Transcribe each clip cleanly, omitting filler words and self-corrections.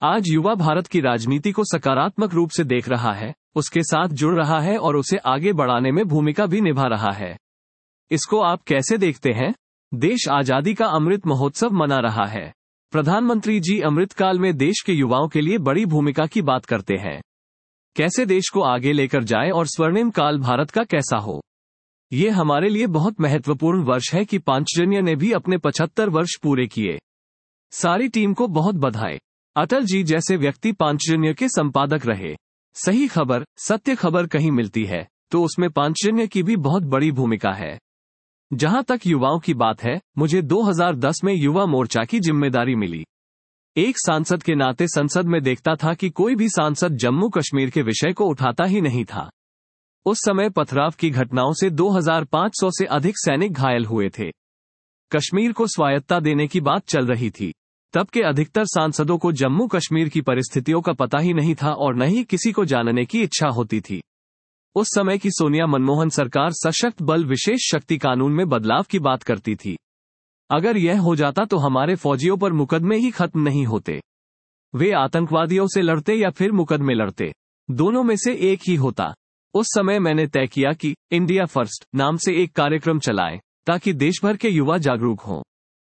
आज युवा भारत की राजनीति को सकारात्मक रूप से देख रहा है, उसके साथ जुड़ रहा है और उसे आगे बढ़ाने में भूमिका भी निभा रहा है। इसको आप कैसे देखते हैं? देश आजादी का अमृत महोत्सव मना रहा है। प्रधानमंत्री जी अमृतकाल में देश के युवाओं के लिए बड़ी भूमिका की बात करते हैं। कैसे देश को आगे लेकर जाए और स्वर्णिम काल भारत का कैसा हो। ये हमारे लिए बहुत महत्वपूर्ण वर्ष है कि पांचजन्य ने भी अपने 75 वर्ष पूरे किए। सारी टीम को बहुत बधाई। अटल जी जैसे व्यक्ति पांचजन्य के संपादक रहे। सही खबर, सत्य खबर कहीं मिलती है तो उसमें पांचजन्य की भी बहुत बड़ी भूमिका है। जहां तक युवाओं की बात है, मुझे 2010 में युवा मोर्चा की जिम्मेदारी मिली। एक सांसद के नाते संसद में देखता था कि कोई भी सांसद जम्मू कश्मीर के विषय को उठाता ही नहीं था। उस समय पथराव की घटनाओं से 2500 से अधिक सैनिक घायल हुए थे। कश्मीर को स्वायत्तता देने की बात चल रही थी। तब के अधिकतर सांसदों को जम्मू कश्मीर की परिस्थितियों का पता ही नहीं था और न ही किसी को जानने की इच्छा होती थी। उस समय की सोनिया मनमोहन सरकार सशक्त बल विशेष शक्ति कानून में बदलाव की बात करती थी। अगर यह हो जाता तो हमारे फौजियों पर मुकदमे ही खत्म नहीं होते। वे आतंकवादियों से लड़ते या फिर मुकदमे लड़ते, दोनों में से एक ही होता। उस समय मैंने तय किया कि इंडिया फर्स्ट नाम से एक कार्यक्रम चलाएं ताकि देश भर के युवा जागरूक हों।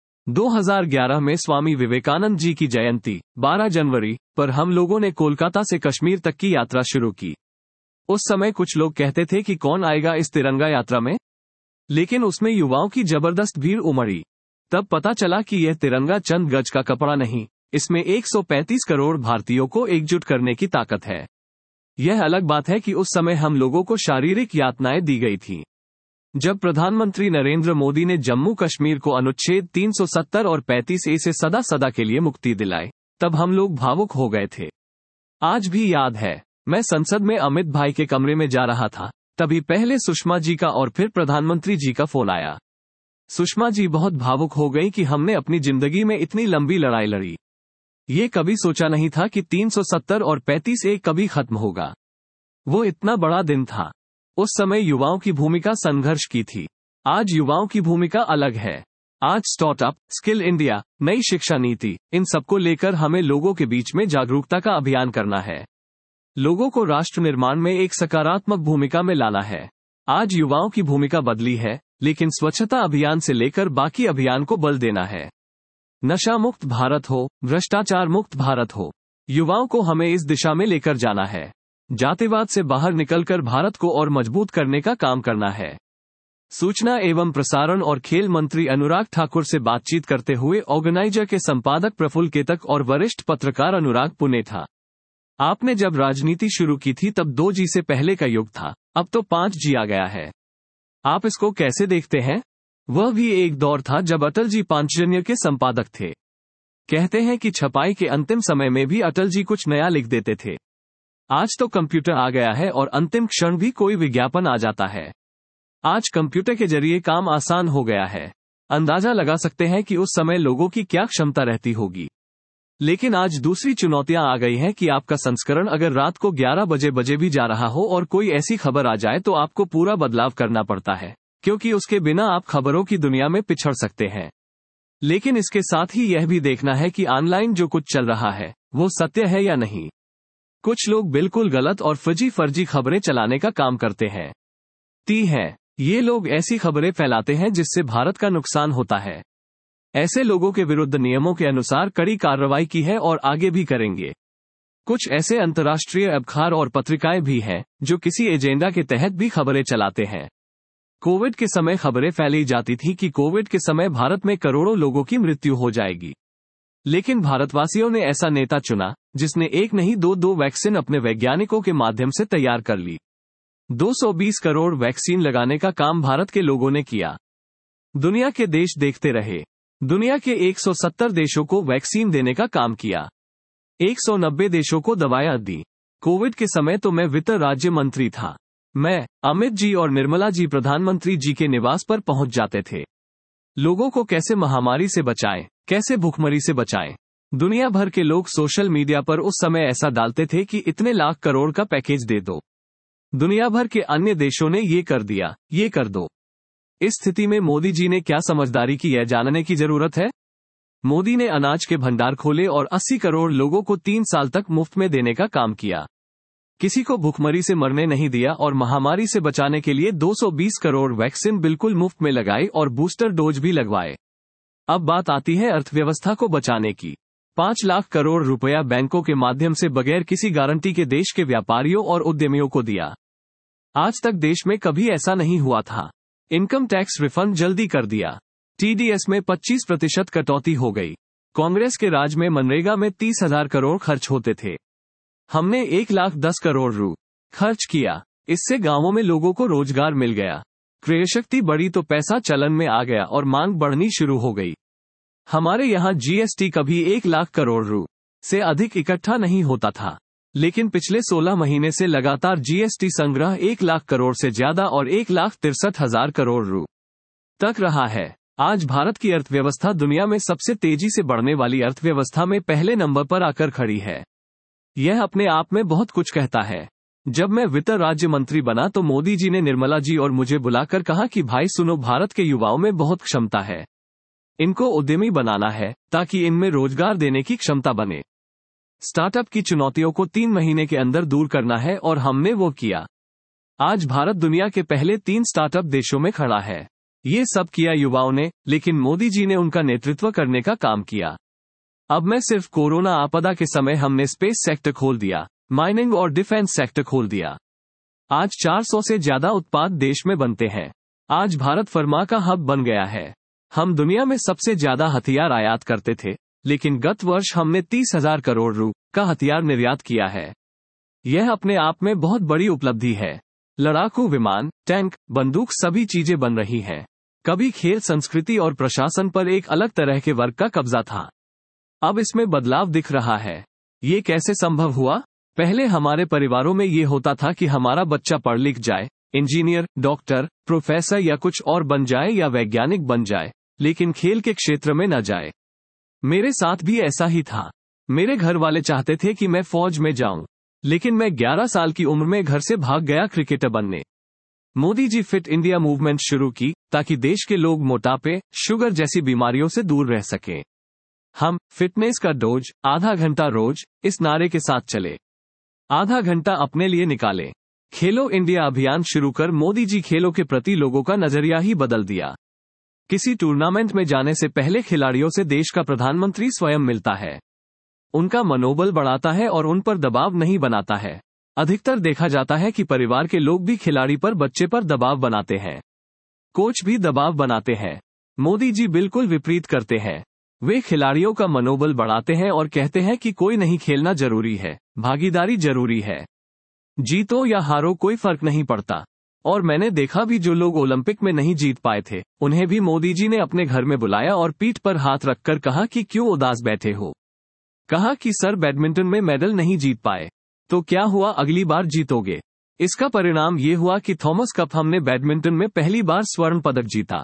2011 में स्वामी विवेकानंद जी की जयंती 12 जनवरी पर हम लोगों ने कोलकाता से कश्मीर तक की यात्रा शुरू की। उस समय कुछ लोग कहते थे कि कौन आएगा इस तिरंगा यात्रा में, लेकिन उसमें युवाओं की जबरदस्त भीड़ उमड़ी। तब पता चला कि यह तिरंगा चंद गज का कपड़ा नहीं, इसमें 135 करोड़ भारतीयों को एकजुट करने की ताकत है। यह अलग बात है कि उस समय हम लोगों को शारीरिक यातनाएं दी गई थी। जब प्रधानमंत्री नरेंद्र मोदी ने जम्मू कश्मीर को अनुच्छेद 370 और 35A से सदा सदा के लिए मुक्ति दिलाई, तब हम लोग भावुक हो गए थे। आज भी याद है, मैं संसद में अमित भाई के कमरे में जा रहा था, तभी पहले सुषमा जी का और फिर प्रधानमंत्री जी का फोन आया। सुषमा जी बहुत भावुक हो गई कि हमने अपनी जिंदगी में इतनी लंबी लड़ाई लड़ी। ये कभी सोचा नहीं था कि 370 और 35A कभी खत्म होगा। वो इतना बड़ा दिन था। उस समय युवाओं की भूमिका संघर्ष की थी। आज युवाओं की भूमिका अलग है। आज स्टार्टअप, स्किल इंडिया, नई शिक्षा नीति, इन सबको लेकर हमें लोगों के बीच में जागरूकता का अभियान करना है। लोगों को राष्ट्र निर्माण में एक सकारात्मक भूमिका में लाना है। आज युवाओं की भूमिका बदली है, लेकिन स्वच्छता अभियान से लेकर बाकी अभियान को बल देना है। नशा मुक्त भारत हो, भ्रष्टाचार मुक्त भारत हो, युवाओं को हमें इस दिशा में लेकर जाना है। जातिवाद से बाहर निकलकर भारत को और मजबूत करने का काम करना है। सूचना एवं प्रसारण और खेल मंत्री अनुराग ठाकुर से बातचीत करते हुए ऑर्गेनाइजर के संपादक प्रफुल्ल केतक और वरिष्ठ पत्रकार अनुराग पुणे था। आपने जब राजनीति शुरू की थी तब 2G से पहले का युग था, अब तो 5G आ गया है। आप इसको कैसे देखते हैं? वह भी एक दौर था जब अटल जी पांचजन्य के संपादक थे। कहते हैं कि छपाई के अंतिम समय में भी अटल जी कुछ नया लिख देते थे। आज तो कंप्यूटर आ गया है और अंतिम क्षण भी कोई विज्ञापन आ जाता है। आज कंप्यूटर के जरिए काम आसान हो गया है। अंदाजा लगा सकते हैं कि उस समय लोगों की क्या क्षमता रहती होगी। लेकिन आज दूसरी चुनौतियां आ गई हैं कि आपका संस्करण अगर रात को 11 बजे भी जा रहा हो और कोई ऐसी खबर आ जाए तो आपको पूरा बदलाव करना पड़ता है, क्योंकि उसके बिना आप खबरों की दुनिया में पिछड़ सकते हैं। लेकिन इसके साथ ही यह भी देखना है कि ऑनलाइन जो कुछ चल रहा है वो सत्य है या नहीं। कुछ लोग बिल्कुल गलत और फर्जी खबरें चलाने का काम करते हैं। ये लोग ऐसी खबरें फैलाते हैं जिससे भारत का नुकसान होता है। ऐसे लोगों के विरुद्ध नियमों के अनुसार कड़ी कार्रवाई की है और आगे भी करेंगे। कुछ ऐसे अंतर्राष्ट्रीय अखबार और पत्रिकाएं भी हैं जो किसी एजेंडा के तहत भी खबरें चलाते हैं। कोविड के समय खबरें फैलाई जाती थी कि कोविड के समय भारत में करोड़ों लोगों की मृत्यु हो जाएगी। लेकिन भारतवासियों ने ऐसा नेता चुना जिसने एक नहीं दो वैक्सीन अपने वैज्ञानिकों के माध्यम से तैयार कर ली। 220 करोड़ वैक्सीन लगाने का काम भारत के लोगों ने किया। दुनिया के देश देखते रहे। दुनिया के 170 देशों को वैक्सीन देने का काम किया। 190 देशों को दवाएं दी। कोविड के समय तो मैं वित्त राज्य मंत्री था। मैं, अमित जी और निर्मला जी प्रधानमंत्री जी के निवास पर पहुंच जाते थे। लोगों को कैसे महामारी से बचाएं, कैसे भूखमरी से बचाएं। दुनिया भर के लोग सोशल मीडिया पर उस समय ऐसा डालते थे कि इतने लाख करोड़ का पैकेज दे दो। दुनिया भर के अन्य देशों ने ये कर दिया, ये कर दो। इस स्थिति में मोदी जी ने क्या समझदारी की, यह जानने की जरूरत है। मोदी ने अनाज के भंडार खोले और 80 करोड़ लोगों को 3 साल तक मुफ्त में देने का काम किया। किसी को भुखमरी से मरने नहीं दिया और महामारी से बचाने के लिए 220 करोड़ वैक्सीन बिल्कुल मुफ्त में लगाई और बूस्टर डोज भी लगवाए। अब बात आती है अर्थव्यवस्था को बचाने की। 5 लाख करोड़ रुपया बैंकों के माध्यम से बगैर किसी गारंटी के देश के व्यापारियों और उद्यमियों को दिया। आज तक देश में कभी ऐसा नहीं हुआ था। इनकम टैक्स रिफंड जल्दी कर दिया। टीडीएस में 25% कटौती हो गई। कांग्रेस के राज में मनरेगा में 30,000 करोड़ खर्च होते थे। हमने 1,10 करोड़ रु खर्च किया। इससे गांवों में लोगों को रोजगार मिल गया। क्रय शक्ति बढ़ी तो पैसा चलन में आ गया और मांग बढ़नी शुरू हो गई। हमारे यहाँ जीएसटी कभी 1 लाख करोड़ रु से अधिक इकट्ठा नहीं होता था, लेकिन पिछले 16 महीने से लगातार जीएसटी संग्रह 1 लाख करोड़ से ज्यादा और 1,63,000 करोड़ रु तक रहा है। आज भारत की अर्थव्यवस्था दुनिया में सबसे तेजी से बढ़ने वाली अर्थव्यवस्था में पहले नंबर पर आकर खड़ी है। यह अपने आप में बहुत कुछ कहता है। जब मैं वित्त राज्य मंत्री बना तो मोदी जी ने निर्मला जी और मुझे बुलाकर कहा कि भाई सुनो, भारत के युवाओं में बहुत क्षमता है, इनको उद्यमी बनाना है ताकि इनमें रोजगार देने की क्षमता बने। स्टार्टअप की चुनौतियों को 3 महीने के अंदर दूर करना है और हमने वो किया। आज भारत दुनिया के पहले 3 स्टार्टअप देशों में खड़ा है। ये सब किया युवाओं ने, लेकिन मोदी जी ने उनका नेतृत्व करने का काम किया। अब मैं सिर्फ कोरोना आपदा के समय हमने स्पेस सेक्टर खोल दिया, माइनिंग और डिफेंस सेक्टर खोल दिया। आज 400 से ज्यादा उत्पाद देश में बनते हैं। आज भारत फार्मा का हब बन गया है। हम दुनिया में सबसे ज्यादा हथियार आयात करते थे, लेकिन गत वर्ष हमने 30,000 करोड़ रु का हथियार निर्यात किया है। यह अपने आप में बहुत बड़ी उपलब्धि है। लड़ाकू विमान, टैंक, बंदूक सभी चीजें बन रही हैं। कभी खेल, संस्कृति और प्रशासन पर एक अलग तरह के वर्ग का कब्जा था। अब इसमें बदलाव दिख रहा है। ये कैसे संभव हुआ? पहले हमारे परिवारों में ये होता था कि हमारा बच्चा पढ़ लिख जाए, इंजीनियर, डॉक्टर, प्रोफेसर या कुछ और बन जाए या वैज्ञानिक बन जाए, लेकिन खेल के क्षेत्र में न जाए। मेरे साथ भी ऐसा ही था। मेरे घर वाले चाहते थे कि मैं फौज में जाऊं, लेकिन मैं 11 साल की उम्र में घर से भाग गया क्रिकेटर बनने। Modi ji fit India movement शुरू की ताकि देश के लोग मोटापे, शुगर जैसी बीमारियों से दूर रह सकें। हम फिटनेस का डोज आधा घंटा रोज इस नारे के साथ चले। आधा घंटा अपने लिए निकालें। खेलो इंडिया अभियान शुरू कर मोदी जी खेलों के प्रति लोगों का नजरिया ही बदल दिया। किसी टूर्नामेंट में जाने से पहले खिलाड़ियों से देश का प्रधानमंत्री स्वयं मिलता है, उनका मनोबल बढ़ाता है और उन पर दबाव नहीं बनाता है। अधिकतर देखा जाता है कि परिवार के लोग भी खिलाड़ी पर, बच्चे पर दबाव बनाते हैं। कोच भी दबाव बनाते हैं। मोदी जी बिल्कुल विपरीत करते हैं। वे खिलाड़ियों का मनोबल बढ़ाते हैं और कहते हैं कि कोई नहीं, खेलना जरूरी है, भागीदारी जरूरी है, जीतो या हारो कोई फर्क नहीं पड़ता। और मैंने देखा भी जो लोग ओलंपिक में नहीं जीत पाए थे, उन्हें भी मोदी जी ने अपने घर में बुलाया और पीठ पर हाथ रखकर कहा कि क्यों उदास बैठे हो। कहा कि सर, बैडमिंटन में मेडल नहीं जीत पाए तो क्या हुआ, अगली बार जीतोगे। इसका परिणाम ये हुआ कि थॉमस कप हमने बैडमिंटन में पहली बार स्वर्ण पदक जीता।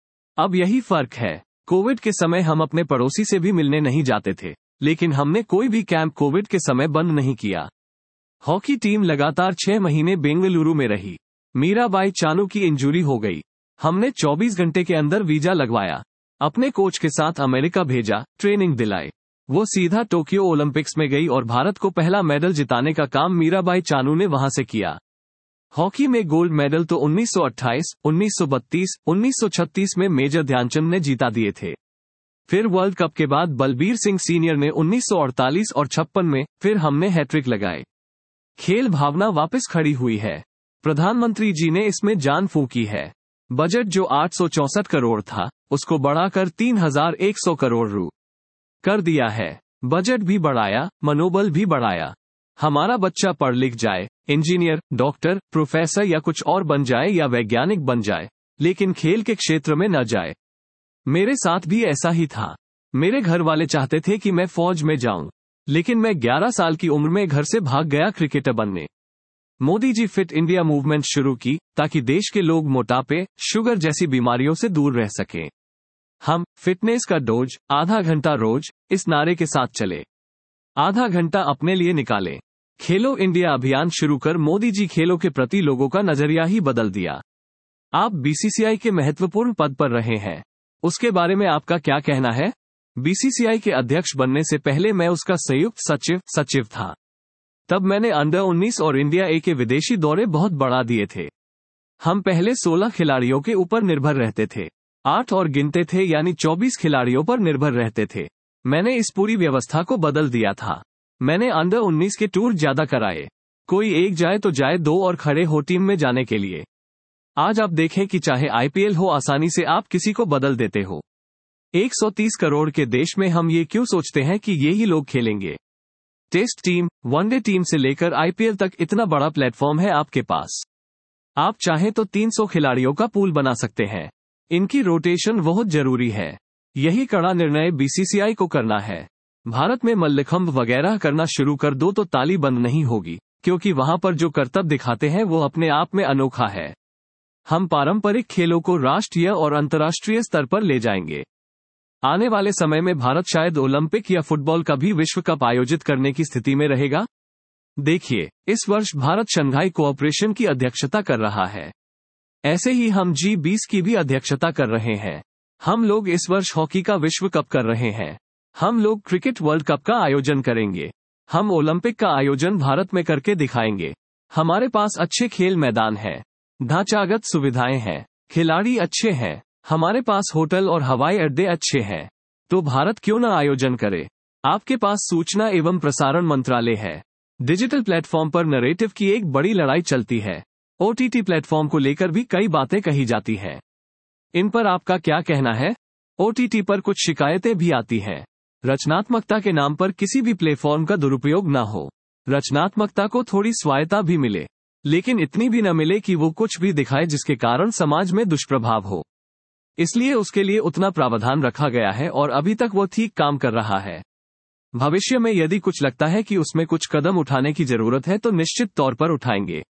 अब यही फर्क है। कोविड के समय हम अपने पड़ोसी से भी मिलने नहीं जाते थे, लेकिन हमने कोई भी कैंप कोविड के समय बंद नहीं किया। हॉकी टीम लगातार 6 महीने बेंगलुरु में रही। मीराबाई चानू की इंजरी हो गई। हमने 24 घंटे के अंदर वीजा लगवाया, अपने कोच के साथ अमेरिका भेजा, ट्रेनिंग दिलाई। वो सीधा टोक्यो ओलंपिक्स में गई और भारत को पहला मेडल जिताने का काम मीराबाई चानू ने वहां से किया। हॉकी में गोल्ड मेडल तो 1928, 1932, 1936 में मेजर ध्यानचंद ने जीता दिए थे। फिर वर्ल्ड कप के बाद बलबीर सिंह सीनियर ने 1948 और 56 में, फिर हमने हैट्रिक लगाई। खेल भावना वापस खड़ी हुई है। प्रधानमंत्री जी ने इसमें जान फूंकी है। बजट जो 864 करोड़ था, उसको बढ़ाकर 3,100 करोड़ रु कर दिया है। बजट भी बढ़ाया, मनोबल भी बढ़ाया। हमारा बच्चा पढ़ लिख जाए, इंजीनियर, डॉक्टर, प्रोफेसर या कुछ और बन जाए या वैज्ञानिक बन जाए, लेकिन खेल के क्षेत्र में न जाए। मेरे साथ भी ऐसा ही था। मेरे घर वाले चाहते थे कि मैं फौज में जाऊं, लेकिन मैं 11 साल की उम्र में घर से भाग गया क्रिकेटर बनने। Modi ji fit India movement शुरू की ताकि देश के लोग मोटापे, शुगर जैसी बीमारियों से दूर रह सकें। हम फिटनेस का डोज आधा घंटा रोज इस नारे के साथ चले। आधा घंटा अपने लिए निकालें। खेलो इंडिया अभियान शुरू कर मोदी जी खेलों के प्रति लोगों का नजरिया ही बदल दिया। आप बीसीसीआई के महत्वपूर्ण पद पर रहे हैं, उसके बारे में आपका क्या कहना है? बीसीसीआई के अध्यक्ष बनने से पहले मैं उसका संयुक्त सचिव था। तब मैंने अंडर 19 और इंडिया ए के विदेशी दौरे बहुत बढ़ा दिए थे। हम पहले 16 खिलाड़ियों के ऊपर निर्भर रहते थे, 8 और गिनते थे, यानी 24 खिलाड़ियों पर निर्भर रहते थे। मैंने इस पूरी व्यवस्था को बदल दिया था। मैंने अंडर 19 के टूर ज्यादा कराए, कोई एक जाए तो जाए, 2 और खड़े हो टीम में जाने के लिए। आज आप देखें कि चाहे आईपीएल हो, आसानी से आप किसी को बदल देते हो। 130 करोड़ के देश में हम ये क्यों सोचते हैं कि ये ही लोग खेलेंगे? टेस्ट टीम, वनडे टीम से लेकर आईपीएल तक इतना बड़ा प्लेटफॉर्म है आपके पास। आप चाहें तो 300 खिलाड़ियों का पूल बना सकते हैं। इनकी रोटेशन बहुत जरूरी है। यही कड़ा निर्णय बीसीसीआई को करना है। भारत में मल्लखंब वगैरह करना शुरू कर दो तो ताली बंद नहीं होगी, क्योंकि वहां पर जो करतब दिखाते हैं वो अपने आप में अनोखा है। हम पारंपरिक खेलों को राष्ट्रीय और अंतर्राष्ट्रीय स्तर पर ले जाएंगे। आने वाले समय में भारत शायद ओलंपिक या फुटबॉल का भी विश्व कप आयोजित करने की स्थिति में रहेगा। देखिए, इस वर्ष भारत शंघाई कोऑपरेशन की अध्यक्षता कर रहा है। ऐसे ही हम G20 की भी अध्यक्षता कर रहे हैं। हम लोग इस वर्ष हॉकी का विश्व कप कर रहे हैं। हम लोग क्रिकेट वर्ल्ड कप का आयोजन करेंगे। हम ओलंपिक का आयोजन भारत में करके दिखाएंगे। हमारे पास अच्छे खेल मैदान हैं, ढांचागत सुविधाएं हैं, खिलाड़ी अच्छे हैं, हमारे पास होटल और हवाई अड्डे अच्छे हैं। तो भारत क्यों न आयोजन करे? आपके पास सूचना एवं प्रसारण मंत्रालय है। डिजिटल प्लेटफॉर्म पर नरेटिव की एक बड़ी लड़ाई चलती है। ओटीटी प्लेटफॉर्म को लेकर भी कई बातें कही जाती हैं। इन पर आपका क्या कहना है? ओटीटी पर कुछ शिकायतें भी आती हैं। रचनात्मकता के नाम पर किसी भी प्लेटफॉर्म का दुरुपयोग ना हो। रचनात्मकता को थोड़ी स्वायत्तता भी मिले, लेकिन इतनी भी न मिले कि वो कुछ भी दिखाए जिसके कारण समाज में दुष्प्रभाव हो। इसलिए उसके लिए उतना प्रावधान रखा गया है और अभी तक वो ठीक काम कर रहा है। भविष्य में यदि कुछ लगता है कि उसमें कुछ कदम उठाने की जरूरत है तो निश्चित तौर पर उठाएंगे।